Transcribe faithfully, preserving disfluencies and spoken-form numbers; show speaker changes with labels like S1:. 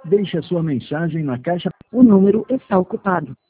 S1: Deixe a sua mensagem na caixa.
S2: O número está ocupado.